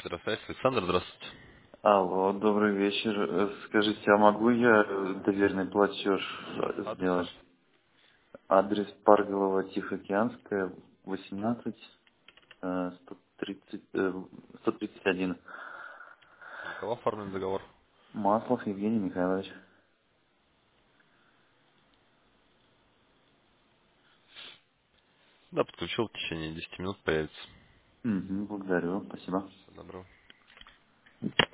Связь. Александр, здравствуйте. Алло, добрый вечер. Скажите, а могу я доверенный платеж Адрес ваш? сделать? Адрес Парголова, Тихоокеанская, 18, 130, 131. На кого оформлен договор? Маслов Евгений Михайлович. Да, подключил, в течение 10 минут появится. Благодарю, спасибо. Всего доброго.